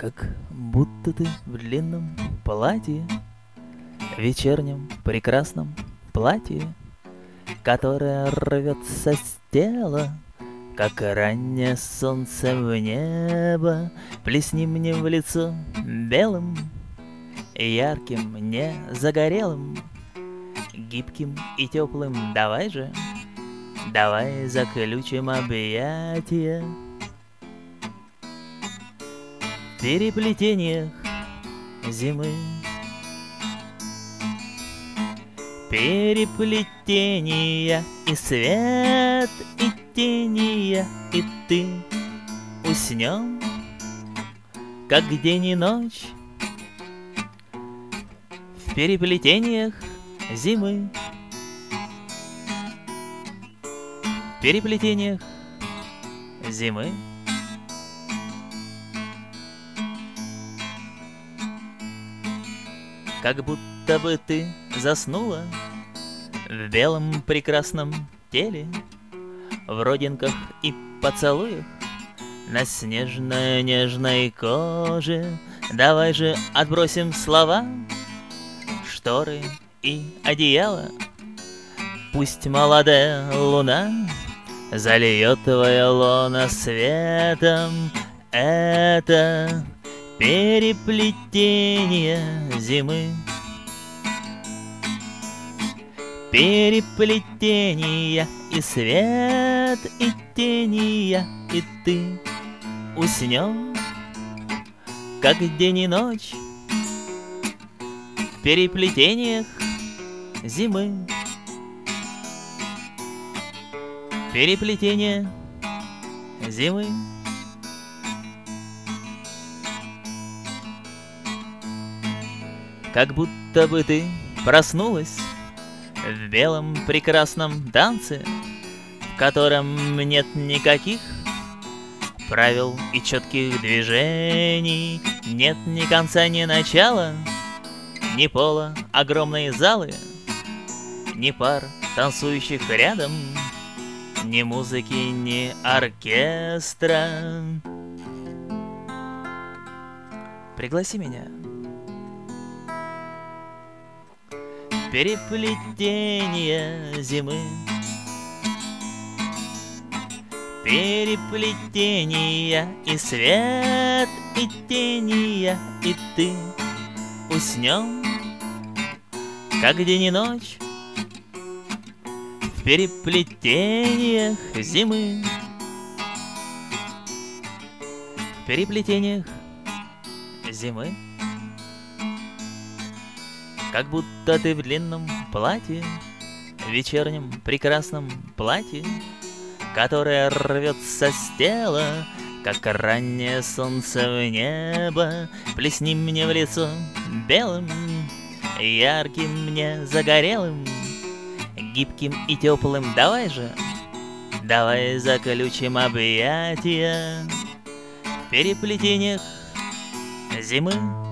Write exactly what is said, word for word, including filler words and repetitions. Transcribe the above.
Как будто ты в длинном платье, вечернем прекрасном платье, которое рвется с тела, как раннее солнце в небо. Плесни мне в лицо белым, ярким, не загорелым, гибким и теплым. Давай же, давай заключим объятия. В переплетениях зимы, переплетения и свет, и тени, и ты. Уснем, как день и ночь, в переплетениях зимы, в переплетениях зимы. Как будто бы ты заснула в белом прекрасном теле, в родинках и поцелуях на снежной нежной коже. Давай же отбросим слова, шторы и одеяло. Пусть молодая луна зальет твое лоно светом. Это переплетение зимы, переплетения и свет, и тени, и ты. Уснем, как день и ночь, в переплетениях зимы, переплетение зимы. Как будто бы ты проснулась в белом прекрасном танце, в котором нет никаких правил и четких движений. Нет ни конца, ни начала, ни пола огромной залы, ни пар, танцующих рядом, ни музыки, ни оркестра. Пригласи меня. Переплетение зимы, переплетения и свет, и тени, и ты. Уснем, как день и ночь, в переплетениях зимы, в переплетениях зимы. Как будто ты в длинном платье, вечернем прекрасном платье, которое рвется с тела, как раннее солнце в небо. Плесни мне в лицо белым, ярким, мне загорелым, гибким и теплым. Давай же, давай заключим объятия в переплетениях зимы.